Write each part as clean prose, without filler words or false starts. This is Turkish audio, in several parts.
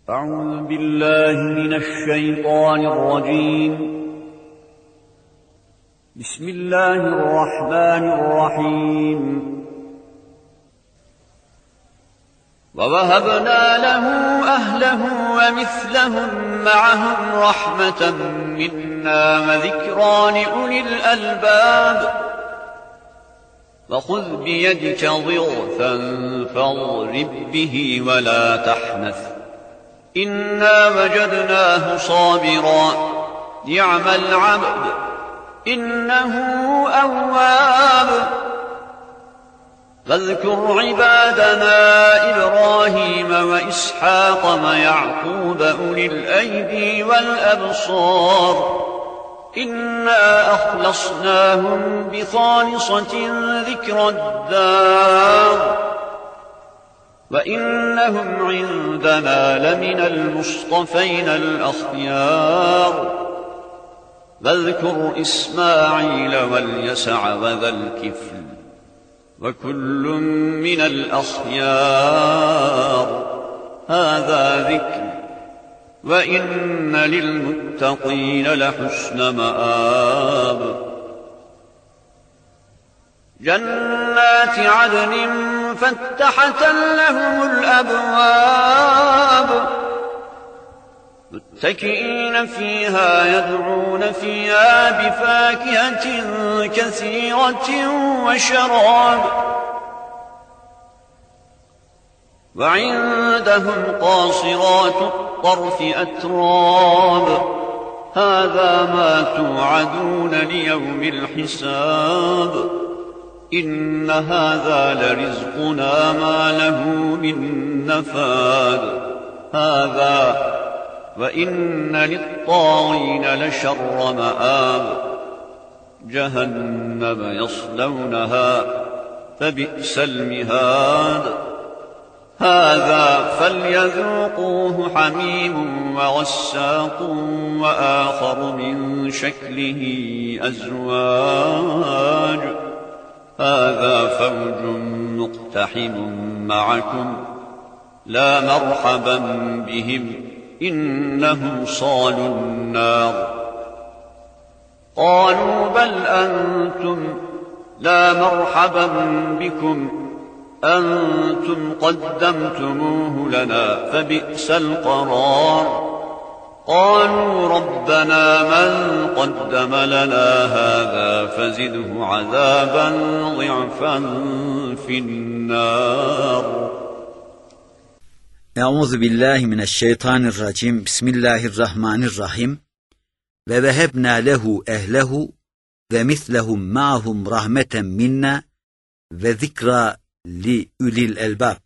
أعوذ بالله من الشيطان الرجيم. بسم الله الرحمن الرحيم. ووهبنا له أهله ومثلهم معهم رحمة منا وذكرى لأولي الألباب. وخذ بيدك ضغثا فاضرب به ولا تحنث إنا وجدناه صابرا نعم العبد إنه أواب. واذكر عبادنا إبراهيم وإسحاق ويعقوب أولي الأيدي والأبصار إنا أخلصناهم بخالصة ذكر الدار وإنهم عندنا لمن المصطفين الأخيار. واذكر إسماعيل واليسع وذا الكفل وكل من الأخيار. هذا ذكر وإن للمتقين لحسن مآب. جنات عدن مفتحة لهم الأبواب متكئين فيها يدعون فيها بفاكهة كثيرة وشراب. وعندهم قاصرات الطرف أتراب. هذا ما توعدون ليوم الحساب. إن هذا لرزقنا ما له من نفاد. هذا وإن للطاغين لشر مآب. جهنم يصلونها فبئس المهاد. هذا فليذوقوه حميم وغساق وآخر من شكله أزواج. هذا فوج مقتحم معكم لا مرحبا بهم إنهم صالوا النار. قالوا بل أنتم لا مرحبا بكم أنتم قدمتموه لنا فبئس القرار. قالوا ربنا من قدم لنا هذا فزده عذابا ضعفا في النار. Euzu billahi mineşşeytanirracim. Bismillahirrahmanirrahim. Ve vehebna lehu ehlehu ve mislehum ma'hum rahmeten minna ve zikra li ulil elbab.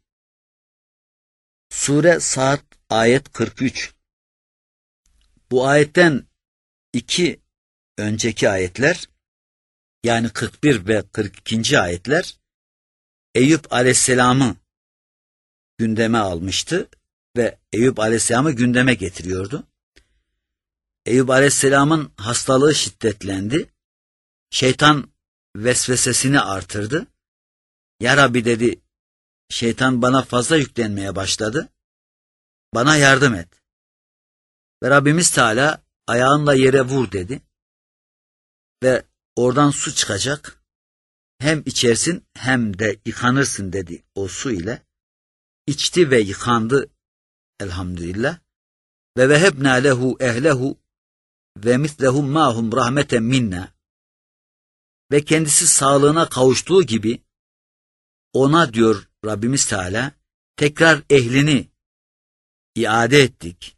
Sure Sad ayet 43. Bu ayetten iki önceki ayetler, yani 41 ve 42. ayetler Eyüp Aleyhisselam'ı gündeme almıştı ve Eyüp Aleyhisselam'ı gündeme getiriyordu. Eyüp Aleyhisselam'ın hastalığı şiddetlendi. Şeytan vesvesesini artırdı. Ya Rabbi dedi, şeytan bana fazla yüklenmeye başladı. Bana yardım et. Ve Rabbimiz Teala ayağınla yere vur dedi. Ve oradan su çıkacak. Hem içersin hem de yıkanırsın dedi o su ile. İçti ve yıkandı elhamdülillah. Ve vehebna lehu ehlehu ve mislehum ma'hum rahmeten minna. Ve kendisi sağlığına kavuştuğu gibi ona diyor Rabbimiz Teala tekrar ehlini iade ettik.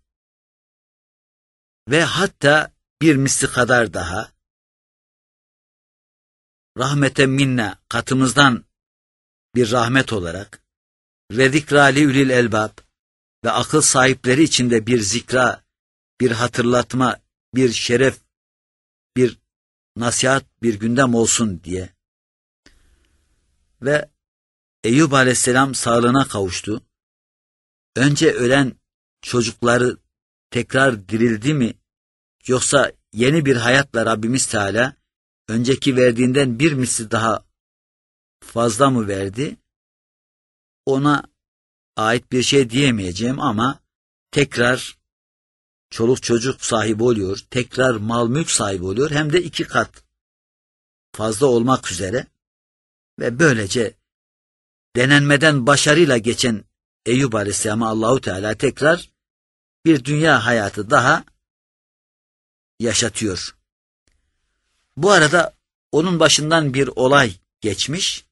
Ve hatta bir misli kadar daha rahmeten minna katımızdan bir rahmet olarak ve zikra li ulil elbab ve akıl sahipleri içinde bir zikra, bir hatırlatma, bir şeref, bir nasihat, bir gündem olsun diye. Ve Eyüp Aleyhisselam sağlığına kavuştu. Önce ölen çocukları tekrar dirildi mi, yoksa yeni bir hayatla Rabbimiz Teala önceki verdiğinden bir misli daha fazla mı verdi? Ona ait bir şey diyemeyeceğim ama tekrar çoluk çocuk sahibi oluyor, tekrar mal mülk sahibi oluyor, hem de 2 kat fazla olmak üzere. Ve böylece denenmeden başarıyla geçen Eyüp Aleyhisselam'a Allahu Teala tekrar bir dünya hayatı daha yaşatıyor. Bu arada onun başından bir olay geçmiş.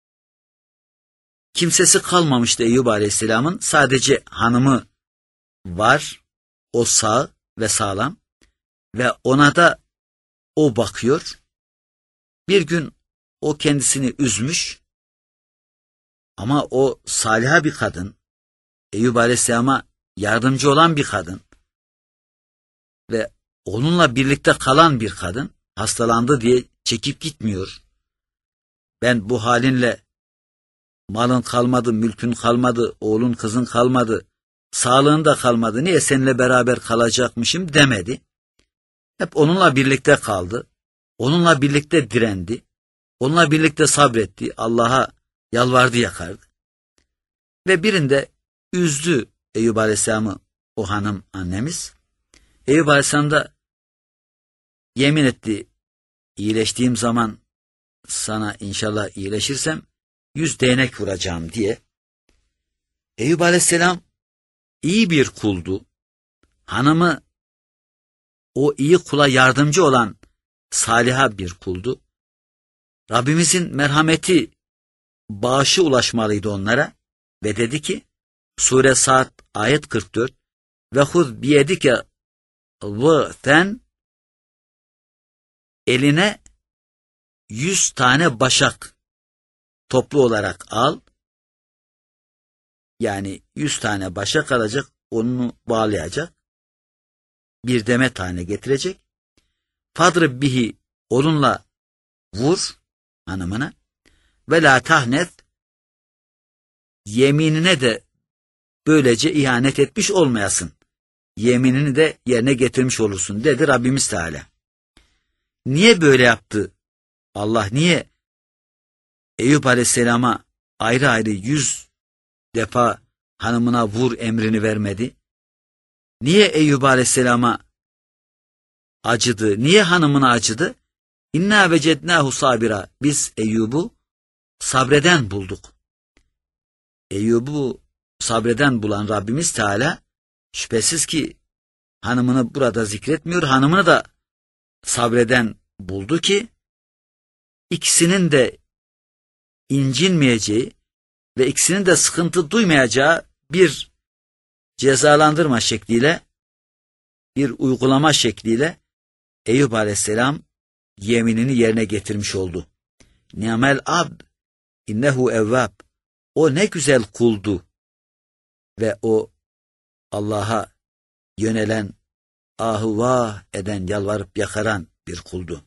Kimsesi kalmamıştı Eyüp Aleyhisselam'ın, sadece hanımı var, o sağ ve sağlam ve ona da o bakıyor. Bir gün o kendisini üzmüş ama o saliha bir kadın, Eyüp Aleyhisselam'a yardımcı olan bir kadın ve onunla birlikte kalan bir kadın, hastalandı diye çekip gitmiyor. Ben bu halinle malın kalmadı, mülkün kalmadı, oğlun kızın kalmadı, sağlığın da kalmadı, niye seninle beraber kalacakmışım demedi. Hep onunla birlikte kaldı, onunla birlikte direndi, onunla birlikte sabretti, Allah'a yalvardı yakardı. Ve birinde üzdü Eyüp Aleyhisselam'ı o hanım annemiz. Eyüp Aleyhisselam da yemin etti, iyileştiğim zaman sana inşallah iyileşirsem 100 değnek vuracağım diye. Eyüp Aleyhisselam iyi bir kuldu. Hanımı o iyi kula yardımcı olan saliha bir kuldu. Rabbimizin merhameti, bağışı ulaşmalıydı onlara ve dedi ki Sure Sad ayet 44 ve huz biyedike vıten, eline 100 tane başak toplu olarak al, yani 100 tane başak alacak, onu bağlayacak, bir demet haline getirecek, fadrib bihi, onunla vur hanımına, ve la tahnet, yeminine de böylece ihanet etmiş olmayasın, yeminini de yerine getirmiş olursun dedi Rabbimiz Teala. Niye böyle yaptı Allah? Niye Eyüp Aleyhisselam'a ayrı ayrı 100 defa hanımına vur emrini vermedi? Niye Eyüp Aleyhisselam'a acıdı? Niye hanımına acıdı? İnna vecednahu sabira. Biz Eyyub'u sabreden bulduk. Eyyub'u sabreden bulan Rabbimiz Teala şüphesiz ki hanımını burada zikretmiyor. Hanımını da sabreden buldu ki ikisinin de incinmeyeceği ve ikisinin de sıkıntı duymayacağı bir cezalandırma şekliyle, bir uygulama şekliyle Eyüp Aleyhisselam yeminini yerine getirmiş oldu. Ni'mel abd innehu evvab. O ne güzel kuldu ve o Allah'a yönelen, ahı vah eden, yalvarıp yakaran bir kuldu.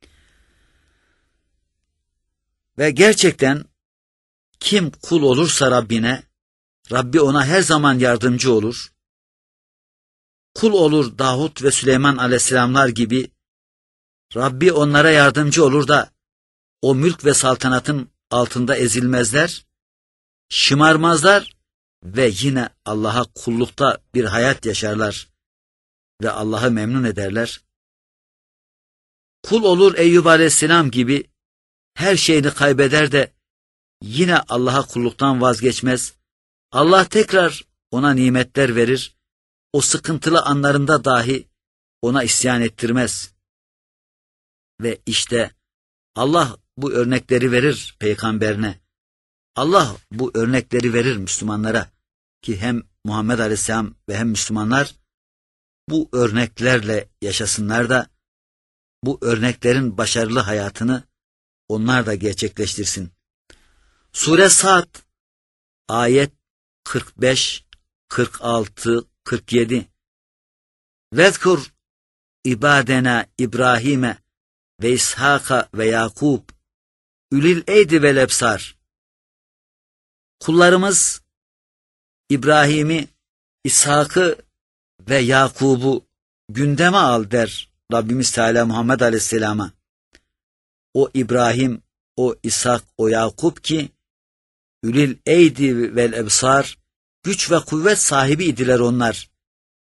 Ve gerçekten kim kul olursa Rabbine, Rabbi ona her zaman yardımcı olur. Kul olur Davut ve Süleyman aleyhisselamlar gibi, Rabbi onlara yardımcı olur da o mülk ve saltanatın altında ezilmezler, şımarmazlar ve yine Allah'a kullukta bir hayat yaşarlar ve Allah'ı memnun ederler. Kul olur Eyüp Aleyhisselam gibi, her şeyini kaybeder de yine Allah'a kulluktan vazgeçmez. Allah tekrar ona nimetler verir. O sıkıntılı anlarında dahi ona isyan ettirmez. Ve işte Allah bu örnekleri verir peygamberine. Allah bu örnekleri verir Müslümanlara ki hem Muhammed Aleyhisselam ve hem Müslümanlar bu örneklerle yaşasınlar da bu örneklerin başarılı hayatını onlar da gerçekleştirsin. Sure Sad ayet 45, 46, 47. Vezkur ibadena İbrahim'e ve İshak'a ve Yakub ülil eydi vel ebsar. Kullarımız İbrahim'i, İshak'ı ve Yakub'u gündeme al der Rabbimiz Teala Muhammed Aleyhisselam'a. O İbrahim, o İshak, o Yakub ki ülil eydi vel ebsar, güç ve kuvvet sahibi idiler onlar.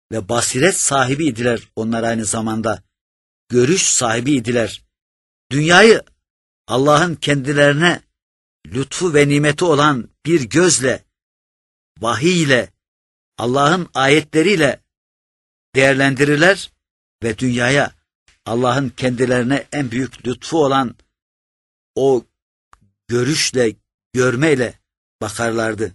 ve basiret sahibi idiler onlar aynı zamanda. Görüş sahibi idiler. Dünyayı Allah'ın kendilerine lütfu ve nimeti olan bir gözle, vahiy ile, Allah'ın ayetleriyle değerlendirirler ve dünyaya Allah'ın kendilerine en büyük lütfu olan o görüşle, görmeyle bakarlardı.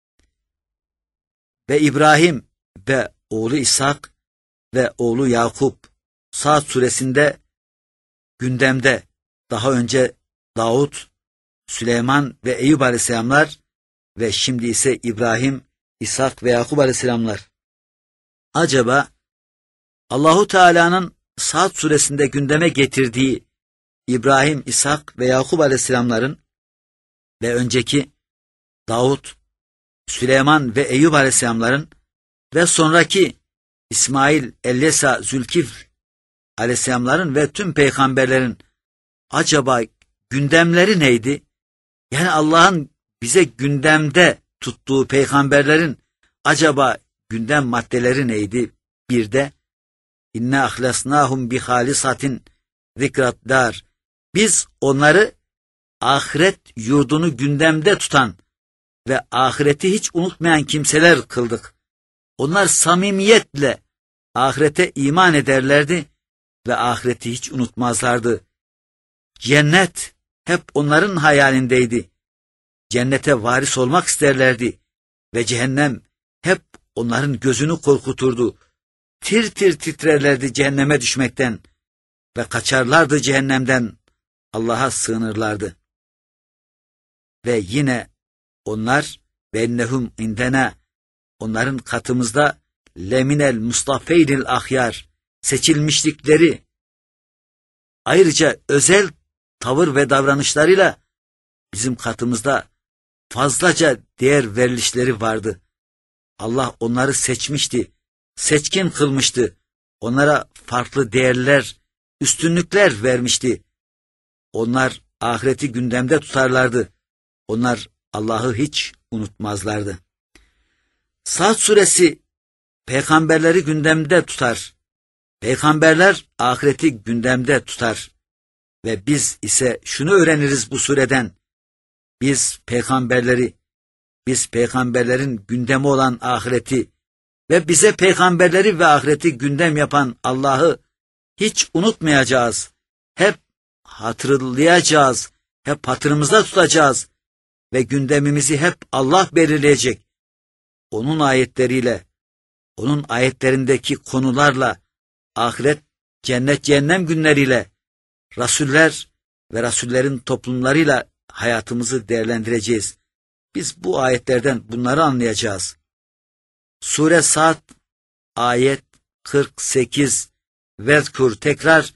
Ve İbrahim ve oğlu İshak ve oğlu Yakup Sa'd suresinde gündemde, daha önce Davud, Süleyman ve Eyüp aleyhisselamlar ve şimdi ise İbrahim, İshak ve Yakup aleyhisselamlar. Acaba Allahu Teala'nın Sa'd suresinde gündeme getirdiği İbrahim, İshak ve Yakup aleyhisselamların ve önceki Davud, Süleyman ve Eyüp aleyhisselamların ve sonraki İsmail, Elyesa, Zülkifl aleyhisselamların ve tüm peygamberlerin acaba gündemleri neydi? Yani Allah'ın bize gündemde tuttuğu peygamberlerin acaba gündem maddeleri neydi? Bir de İnna ahlasnahum bi halisatin zikratdar. Biz onları ahiret yurdunu gündemde tutan ve ahireti hiç unutmayan kimseler kıldık. Onlar samimiyetle ahirete iman ederlerdi ve ahireti hiç unutmazlardı. Cennet hep onların hayalindeydi. Cennete varis olmak isterlerdi ve cehennem hep onların gözünü korkuturdu. Tir tir titrerlerdi cehenneme düşmekten ve kaçarlardı cehennemden, Allah'a sığınırlardı. Ve yine onlar ve ennehum indena, onların katımızda leminel mustafeynil ahyar, seçilmişlikleri, ayrıca özel tavır ve davranışlarıyla bizim katımızda fazlaca değer verilişleri vardı. Allah onları seçmişti, seçkin kılmıştı. Onlara farklı değerler, üstünlükler vermişti. Onlar ahireti gündemde tutarlardı. Onlar Allah'ı hiç unutmazlardı. Sa'd suresi peygamberleri gündemde tutar. Peygamberler ahireti gündemde tutar. Ve biz ise şunu öğreniriz bu sureden. Biz peygamberlerin gündemi olan ahireti ve bize peygamberleri ve ahireti gündem yapan Allah'ı hiç unutmayacağız. Hep hatırlayacağız, hep hatırımızda tutacağız ve gündemimizi hep Allah belirleyecek. Onun ayetleriyle, onun ayetlerindeki konularla, ahiret, cennet, cehennem günleriyle, rasuller ve rasullerin toplumlarıyla hayatımızı değerlendireceğiz. Biz bu ayetlerden bunları anlayacağız. Sure Sa'd ayet 48 vezkur, tekrar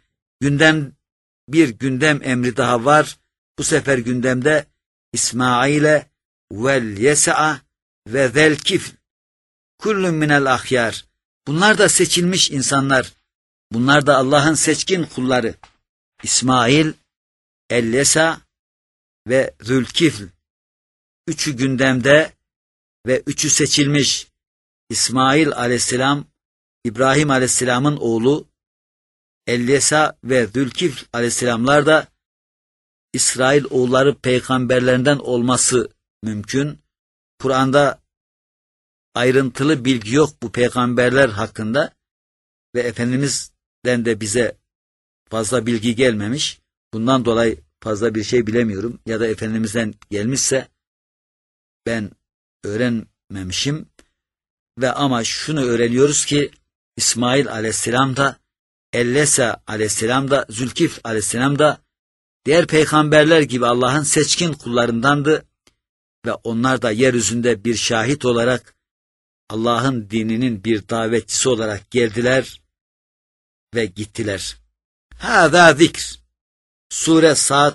bir gündem emri daha var. Bu sefer gündemde İsmail'e vel Yes'a ve zel kifl kullun minel ahyar. Bunlar da seçilmiş insanlar. Bunlar da Allah'ın seçkin kulları. İsmail, El-Yesa ve Zülkifl. Üçü gündemde ve üçü seçilmiş. İsmail aleyhisselam, İbrahim aleyhisselamın oğlu, El-Yesa ve Zülkifl aleyhisselamlar da İsrail oğulları peygamberlerinden olması mümkün. Kur'an'da ayrıntılı bilgi yok bu peygamberler hakkında ve Efendimiz'den de bize fazla bilgi gelmemiş. Bundan dolayı fazla bir şey bilemiyorum ya da Efendimiz'den gelmişse ben öğrenmemişim ve ama şunu öğreniyoruz ki İsmail aleyhisselam da, Ellesa aleyhisselam da, Zülkifl aleyhisselam da diğer peygamberler gibi Allah'ın seçkin kullarındandı ve onlar da yeryüzünde bir şahit olarak Allah'ın dininin bir davetçisi olarak geldiler ve gittiler. Hâzâ zikr. Sure Sa'd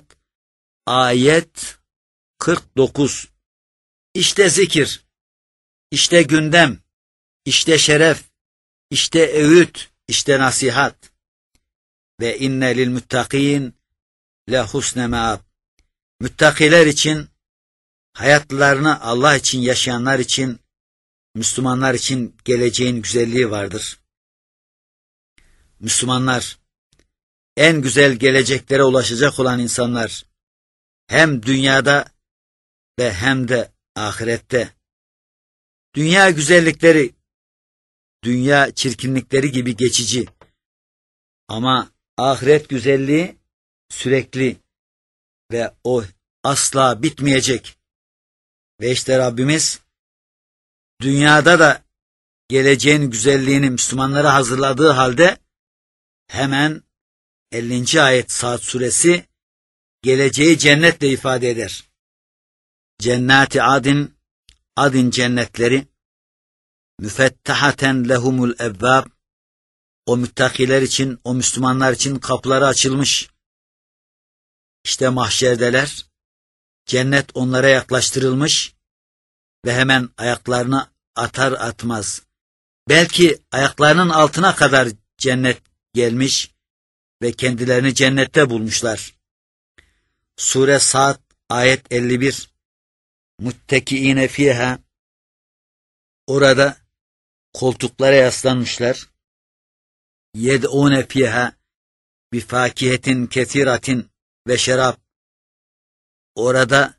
ayet 49. İşte zikir, işte gündem, işte şeref, işte öğüt, işte nasihat. Ve inne lil muttaqin le husne me'ab. Müttakiler için, hayatlarını Allah için yaşayanlar için Müslümanlar için geleceğin güzelliği vardır. Müslümanlar, en güzel geleceklere ulaşacak olan insanlar, hem dünyada ve hem de ahirette. Dünya güzellikleri, dünya çirkinlikleri gibi geçici. Ama ahiret güzelliği sürekli ve o asla bitmeyecek. Ve işte Rabbimiz dünyada da geleceğin güzelliğini Müslümanlara hazırladığı halde hemen 50. ayet Saat suresi geleceği cennetle ifade eder. Cennati adin, adin cennetleri, müfettahaten lehumul ebbab, o müttakiler için, o Müslümanlar için kapıları açılmış. İşte mahşerdeler, cennet onlara yaklaştırılmış ve hemen ayaklarını atar atmaz, belki ayaklarının altına kadar cennet gelmiş ve kendilerini cennette bulmuşlar. Sure Saat ayet 51. Muttekiine fiha, orada koltuklara yaslanmışlar. Yed'une fiha bi fakihetin kesiratin ve şerab, orada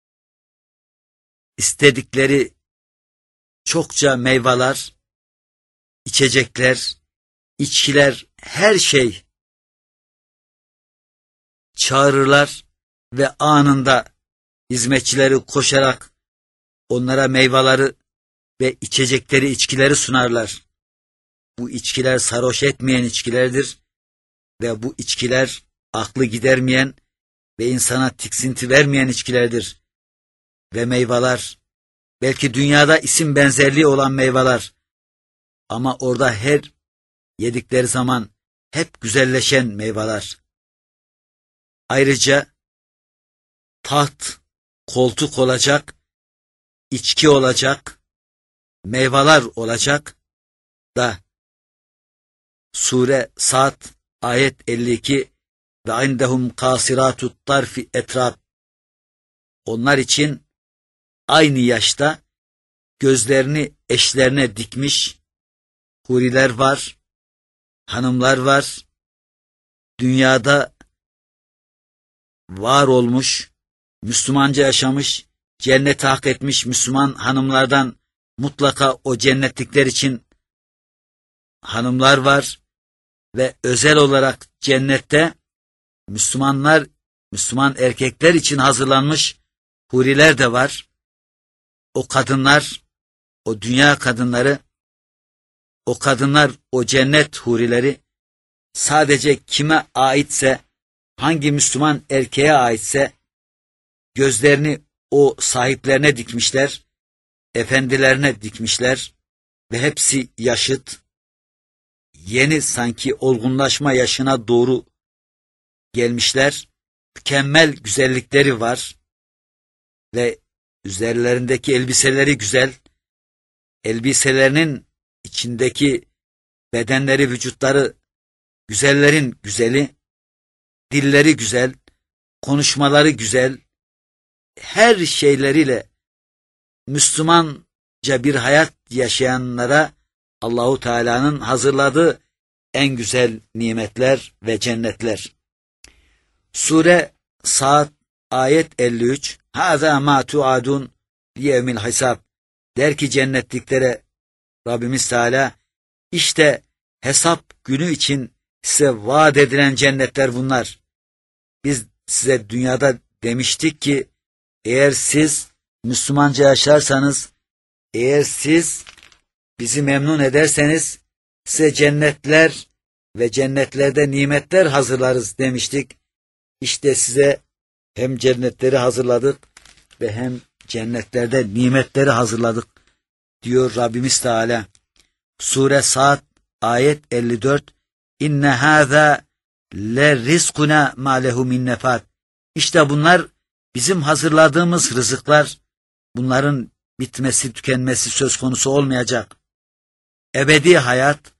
istedikleri çokça meyveler, içecekler, içkiler, her şey çağırırlar ve anında hizmetçileri koşarak onlara meyveleri ve içecekleri, içkileri sunarlar. Bu içkiler sarhoş etmeyen içkilerdir ve bu içkiler aklı gidermeyen ve insana tiksinti vermeyen içkilerdir. Ve meyveler, belki dünyada isim benzerliği olan meyveler, ama orada her yedikleri zaman hep güzelleşen meyveler. Ayrıca taht, koltuk olacak, içki olacak, meyveler olacak da Sure Saat ayet 52 ve indehum kasiratut tarfi etrab, onlar için aynı yaşta gözlerini eşlerine dikmiş huriler var, hanımlar var. Dünyada var olmuş, Müslümanca yaşamış, cenneti hak etmiş Müslüman hanımlardan mutlaka o cennetlikler için hanımlar var ve özel olarak cennette Müslüman erkekler için hazırlanmış huriler de var. O kadınlar, o dünya kadınları, o kadınlar, o cennet hurileri sadece kime aitse, hangi Müslüman erkeğe aitse gözlerini o sahiplerine dikmişler, efendilerine dikmişler ve hepsi yaşıt, yeni sanki olgunlaşma yaşına doğru gelmişler, mükemmel güzellikleri var ve üzerlerindeki elbiseleri güzel, elbiselerinin içindeki bedenleri, vücutları güzellerin güzeli, dilleri güzel, konuşmaları güzel, her şeyleriyle Müslümanca bir hayat yaşayanlara Allahu Teala'nın hazırladığı en güzel nimetler ve cennetler. Sure Saat ayet 53. Hâzâ mâ tu'adun liyevmil hisab. Der ki cennetliklere Rabbimiz Teala, işte hesap günü için size vaat edilen cennetler bunlar. Biz size dünyada demiştik ki eğer siz Müslümanca yaşarsanız, eğer siz bizi memnun ederseniz size cennetler ve cennetlerde nimetler hazırlarız demiştik. İşte size hem cennetleri hazırladık ve hem cennetlerde nimetleri hazırladık diyor Rabbimiz Teala. Sure Saat ayet 54. İnne hâzâ le rizkuna ma lehu min nefat. İşte bunlar bizim hazırladığımız rızıklar. Bunların bitmesi, tükenmesi söz konusu olmayacak. Ebedi hayat,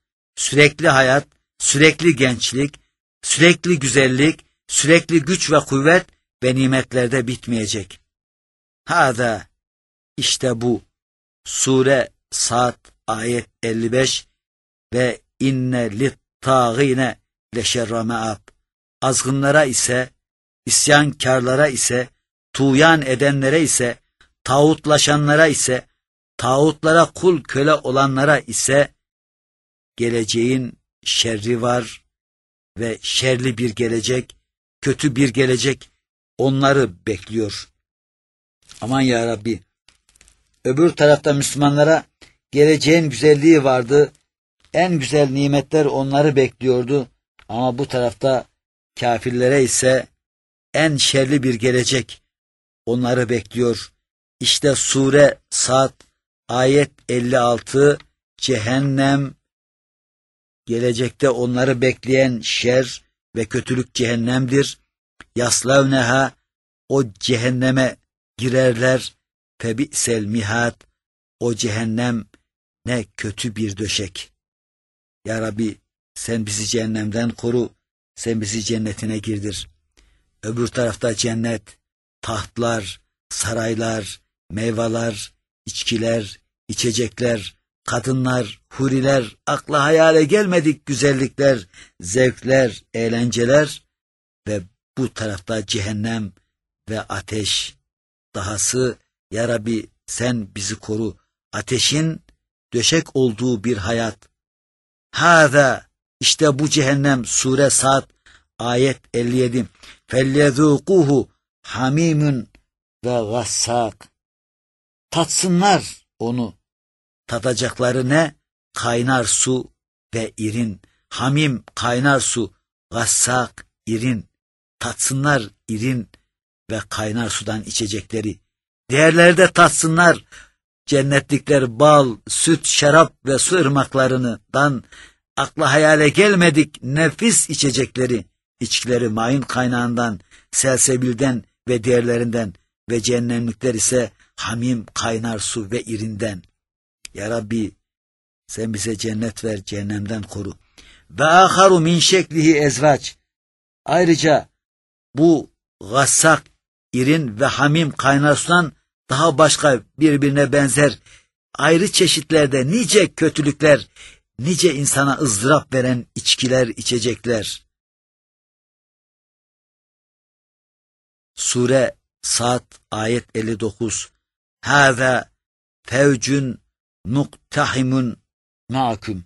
sürekli gençlik, sürekli güzellik, sürekli güç ve kuvvet ve nimetlerde bitmeyecek. Hâzâ, işte bu. Sure Sad ayet 55 ve inne littâgîne leşerre me'ab. Azgınlara ise, isyankârlara ise, tuğyan edenlere ise, tağutlaşanlara ise, tağutlara kul köle olanlara ise geleceğin şerri var ve şerli bir gelecek, kötü bir gelecek onları bekliyor. Aman ya Rabbi, öbür tarafta Müslümanlara geleceğin güzelliği vardı, en güzel nimetler onları bekliyordu ama bu tarafta kafirlere ise en şerli bir gelecek onları bekliyor. İşte sure Sad ayet 56, cehennem, gelecekte onları bekleyen şer ve kötülük cehennemdir. Yaslavneha, o cehenneme girerler. Febi'sel mihad, o cehennem ne kötü bir döşek. Ya Rabbi, sen bizi cehennemden koru, sen bizi cennetine girdir. Öbür tarafta cennet, tahtlar, saraylar, meyveler, içkiler, içecekler, kadınlar, huriler, akla hayale gelmedik güzellikler, zevkler, eğlenceler ve bu tarafta cehennem ve ateş. Dahası, ya Rabbi sen bizi koru, ateşin döşek olduğu bir hayat. Hâzâ, işte bu cehennem, sure Sad ayet 57. فَلْيَذُوقُوهُ hamîmün ve gassâk. Tatsınlar onu. Tadacakları ne? Kaynar su ve irin. Hamim kaynar su, gassâk irin. Tatsınlar irin ve kaynar sudan içecekleri. Diğerleri de tatsınlar cennetlikler bal, süt, şarap ve su ırmaklarından akla hayale gelmedik nefis içecekleri, içkileri mayin kaynağından, selsebilden ve diğerlerinden ve cehennemlikler ise hamim kaynar su ve irinden. Ya Rabbi sen bize cennet ver, cehennemden koru. Ve aharu min şeklihi ezvaç. Ayrıca bu gassak, irin ve hamim kaynar sudan daha başka birbirine benzer ayrı çeşitlerde nice kötülükler, nice insana ızdırap veren içkiler, içecekler. Sure Sad ayet 59. Hâzâ fevcun muktahimun ma'akum.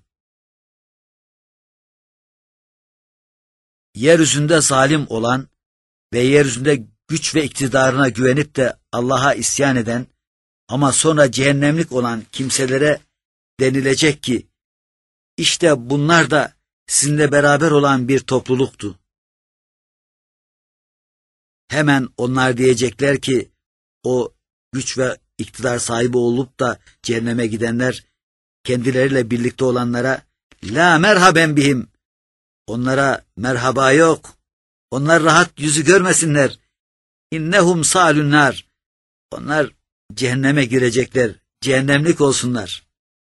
Yeryüzünde zalim olan ve yeryüzünde güç ve iktidarına güvenip de Allah'a isyan eden ama sonra cehennemlik olan kimselere denilecek ki, işte bunlar da sizinle beraber olan bir topluluktu. Hemen onlar diyecekler ki, o güç ve iktidar sahibi olup da cehenneme gidenler, kendileriyle birlikte olanlara, la merhaben bihim, onlara merhaba yok, onlar rahat yüzü görmesinler, innehum salunnar, onlar cehenneme girecekler, cehennemlik olsunlar.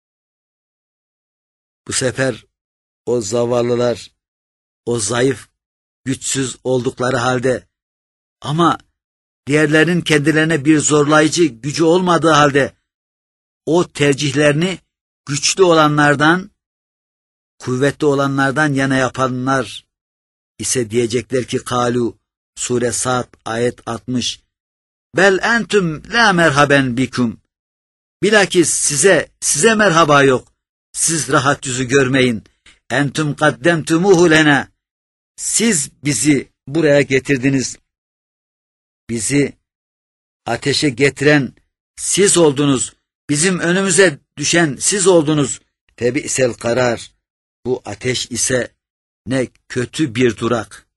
Bu sefer o zavallılar, o zayıf, güçsüz oldukları halde ama diğerlerinin kendilerine bir zorlayıcı gücü olmadığı halde o tercihlerini güçlü olanlardan, kuvvetli olanlardan yana yapanlar ise diyecekler ki kalu, sure Sad ayet 60, bel entüm la merhaben bikum, bilakis size merhaba yok, siz rahat yüzü görmeyin, entüm kaddemtumuhu lena, siz bizi buraya getirdiniz, bizi ateşe getiren siz oldunuz, bizim önümüze düşen siz oldunuz, febi'sel karar, bu ateş ise ne kötü bir durak.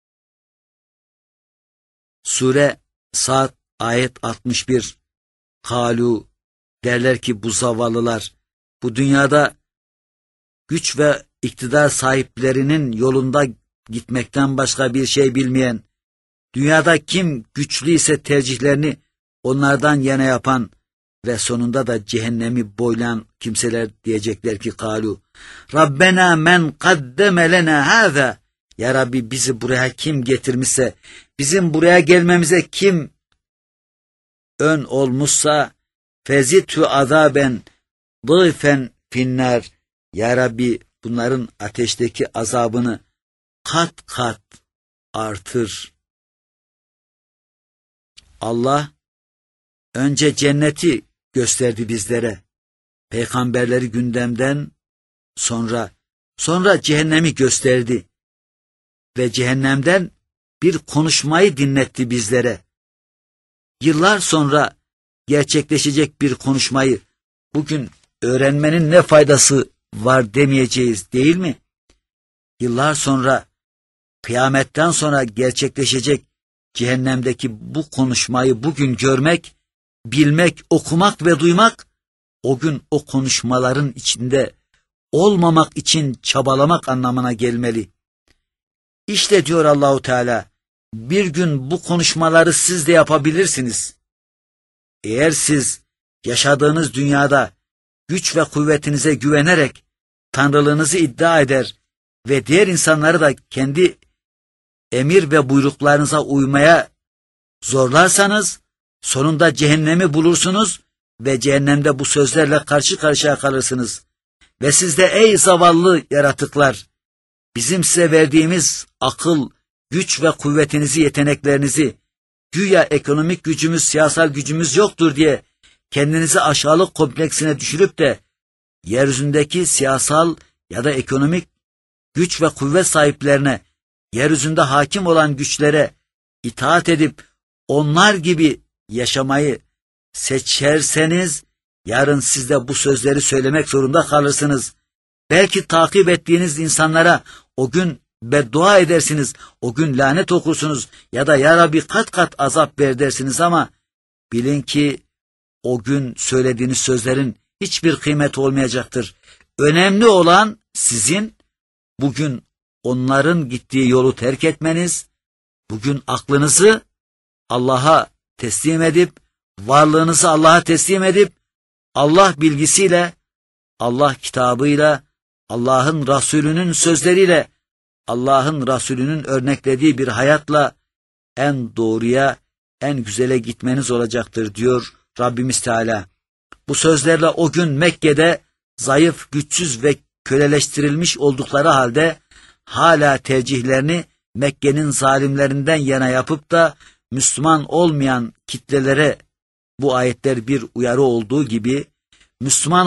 Sure Sad ayet 61. Kalu, derler ki bu zavallılar, bu dünyada güç ve iktidar sahiplerinin yolunda gitmekten başka bir şey bilmeyen, dünyada kim güçlü ise tercihlerini onlardan yana yapan ve sonunda da cehennemi boylayan kimseler diyecekler ki kalu, Rabbena men kaddeme lena hâzâ, ya Rabbi bizi buraya kim getirmişse, bizim buraya gelmemize kim ön olmuşsa, fezithu azaben, ضِعْفًا finnar. Ya Rabbi bunların ateşteki azabını kat kat artır. Allah önce cenneti gösterdi bizlere. Peygamberleri gündemden sonra cehennemi gösterdi. Ve cehennemden bir konuşmayı dinletti bizlere. Yıllar sonra gerçekleşecek bir konuşmayı bugün öğrenmenin ne faydası var demeyeceğiz değil mi? Yıllar sonra, kıyametten sonra gerçekleşecek cehennemdeki bu konuşmayı bugün görmek, bilmek, okumak ve duymak, o gün o konuşmaların içinde olmamak için çabalamak anlamına gelmeli. İşte diyor Allahu Teala, bir gün bu konuşmaları siz de yapabilirsiniz. Eğer siz yaşadığınız dünyada güç ve kuvvetinize güvenerek tanrılığınızı iddia eder ve diğer insanları da kendi emir ve buyruklarınıza uymaya zorlarsanız, sonunda cehennemi bulursunuz ve cehennemde bu sözlerle karşı karşıya kalırsınız. Ve siz de ey zavallı yaratıklar, bizim size verdiğimiz akıl, güç ve kuvvetinizi, yeteneklerinizi, güya ekonomik gücümüz, siyasal gücümüz yoktur diye kendinizi aşağılık kompleksine düşürüp de yeryüzündeki siyasal ya da ekonomik güç ve kuvvet sahiplerine, yeryüzünde hakim olan güçlere itaat edip onlar gibi yaşamayı seçerseniz, yarın siz de bu sözleri söylemek zorunda kalırsınız. Belki takip ettiğiniz insanlara o gün beddua edersiniz, o gün lanet okursunuz ya da ya Rabbi kat kat azap ver dersiniz ama bilin ki o gün söylediğiniz sözlerin hiçbir kıymeti olmayacaktır. Önemli olan sizin bugün onların gittiği yolu terk etmeniz, bugün aklınızı Allah'a teslim edip, varlığınızı Allah'a teslim edip, Allah bilgisiyle, Allah kitabıyla, Allah'ın Resulü'nün sözleriyle, Allah'ın Resulü'nün örneklediği bir hayatla en doğruya, en güzele gitmeniz olacaktır diyor Rabbimiz Teala. Bu sözlerle o gün Mekke'de zayıf, güçsüz ve köleleştirilmiş oldukları halde hala tercihlerini Mekke'nin zalimlerinden yana yapıp da Müslüman olmayan kitlelere bu ayetler bir uyarı olduğu gibi Müslüman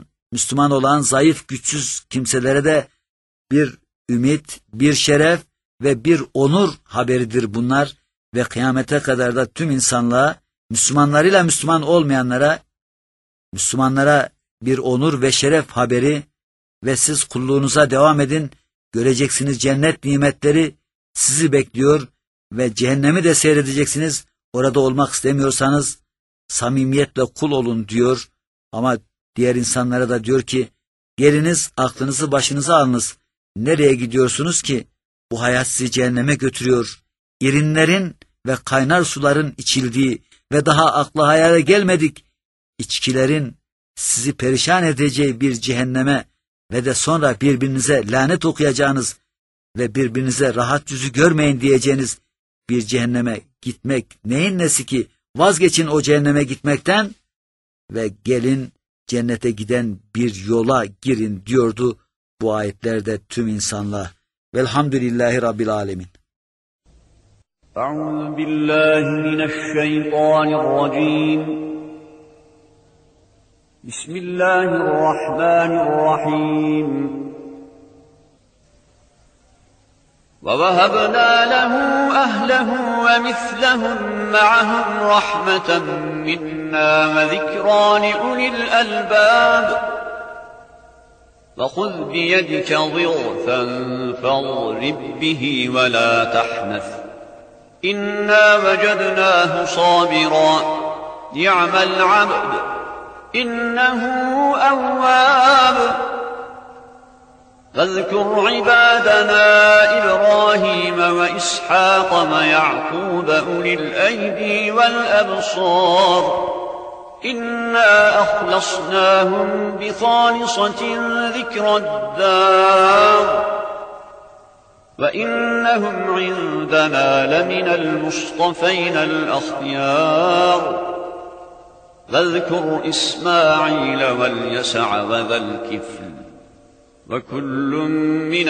olan zayıf, güçsüz kimselere de bir ümit, bir şeref ve bir onur haberidir bunlar ve kıyamete kadar da tüm insanlığa, Müslümanlarıyla Müslüman olmayanlara, Müslümanlara bir onur ve şeref haberi ve siz kulluğunuza devam edin, göreceksiniz cennet nimetleri sizi bekliyor ve cehennemi de seyredeceksiniz. Orada olmak istemiyorsanız samimiyetle kul olun diyor ama diğer insanlara da diyor ki geliniz aklınızı başınıza alınız. Nereye gidiyorsunuz ki? Bu hayat sizi cehenneme götürüyor. İrinlerin ve kaynar suların içildiği ve daha akla hayale gelmedik içkilerin sizi perişan edeceği bir cehenneme ve de sonra birbirinize lanet okuyacağınız ve birbirinize rahat yüzü görmeyin diyeceğiniz bir cehenneme gitmek neyin nesi ki? Vazgeçin o cehenneme gitmekten ve gelin cennete giden bir yola girin diyordu bu ayetlerde tüm insanlığa. Velhamdülillahi Rabbil Alemin. Euzu billahi mineşşeytanirracim. Bismillahirrahmanirrahim. وَوَهَبْنَا لَهُ أَهْلَهُ وَمِثْلَهُمْ مَعَهُمْ رَحْمَةً مِنَّا وَذِكْرَى لِأُولِي الْأَلْبَابِ وَخُذْ بِيَدِكَ ضِغْثًا فَاضْرِبْ بِهِ وَلَا تَحْنَثْ إِنَّا وَجَدْنَاهُ صَابِرًا نِعْمَ الْعَبْدُ إِنَّهُ أَوَّابٌ واذكر عبادنا إبراهيم وإسحاق ويعقوب أولي الأيدي والأبصار إنا أخلصناهم بخالصة ذكر الدار وإنهم عندنا لمن المصطفين الأخيار واذكر إسماعيل واليسع وذا الكفل وكل من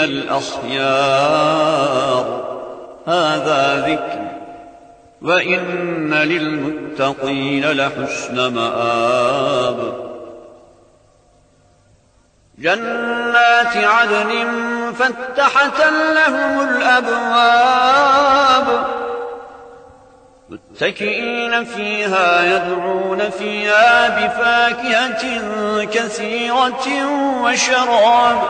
الأخيار هذا ذكر وإن للمتقين لحسن مآب جنات عدن مفتحة لهم الأبواب متكئين فيها يدعون فيها بفاكهة كثيرة وشراب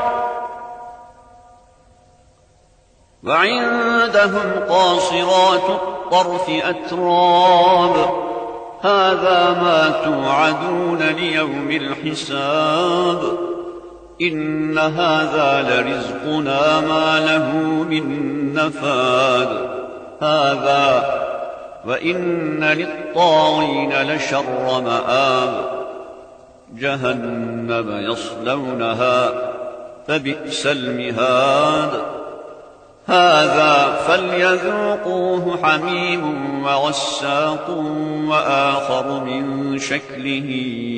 وعندهم قاصرات الطرف أتراب هذا ما توعدون ليوم الحساب إن هذا لرزقنا ما له من نفاد هذا وإن للطاغين لشر مآب جهنم يصلونها فبئس المهاد هذا فليذوقوه حميم وغساق وآخر من شكله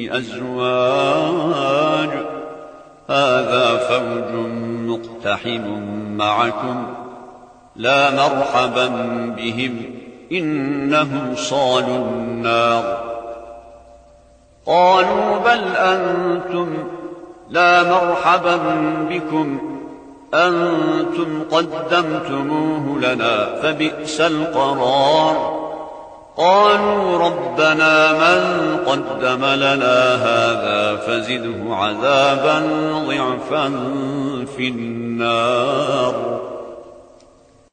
أزواج هذا فوج مقتحم معكم لا مرحبا بهم إنهم صالوا النار قالوا بل أنتم لا مرحبا بكم أنتم قدمتموه لنا فبئس القرار قالوا ربنا من قدم لنا هذا فزده عذابا ضعفا في النار